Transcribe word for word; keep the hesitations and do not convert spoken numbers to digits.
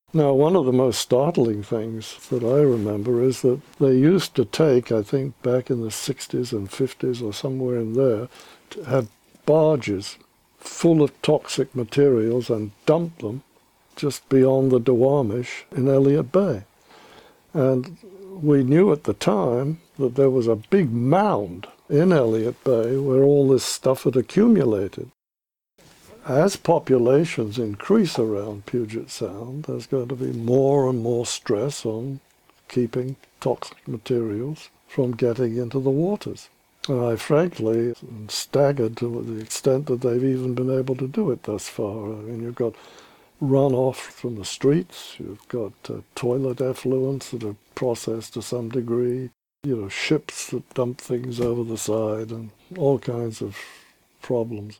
Now, one of the most startling things that I remember is that they used to take, I think back in the sixties and fifties or somewhere in there, to have barges full of toxic materials and dump them just beyond the Duwamish in Elliott Bay. And we knew at the time that there was a big mound in Elliott Bay where all this stuff had accumulated. As populations increase around Puget Sound, there's going to be more and more stress on keeping toxic materials from getting into the waters. And I frankly am staggered to the extent that they've even been able to do it thus far. I mean, you've got runoff from the streets, you've got uh, toilet effluents that are processed to some degree, you know, ships that dump things over the side, and all kinds of problems.